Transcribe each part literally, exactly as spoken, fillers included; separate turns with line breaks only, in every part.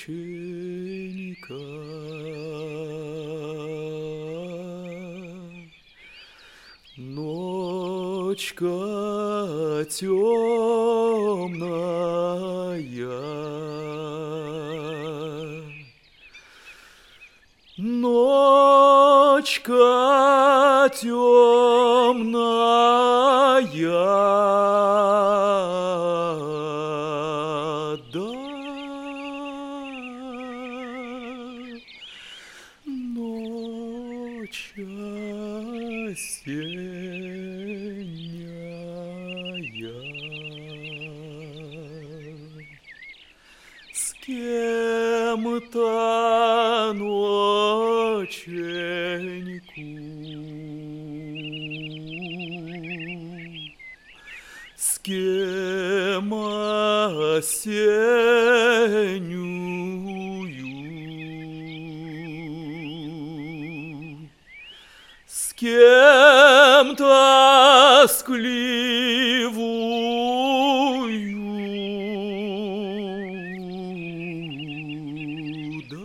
ноченька. Ночка темная, ночка темная, да, ночь осенняя. С кем-то ноченьку, с кем осеннюю, с кем тоскливую, да,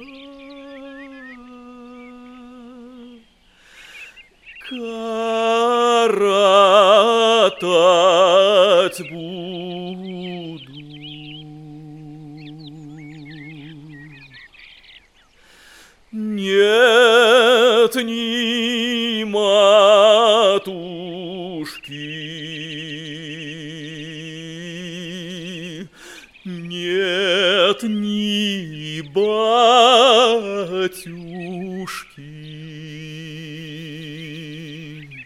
коротать буду. Нет ни матушки, нет ни батюшки,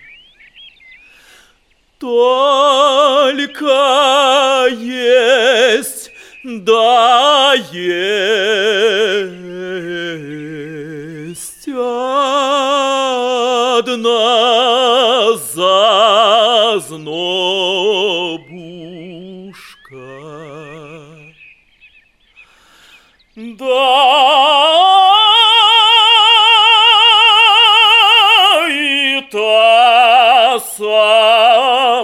только есть, да есть одна зазнобушка, да и та со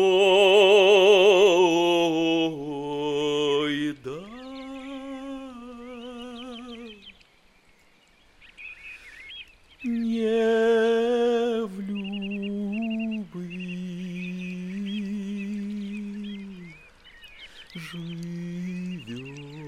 мной, да. Не в любви живет.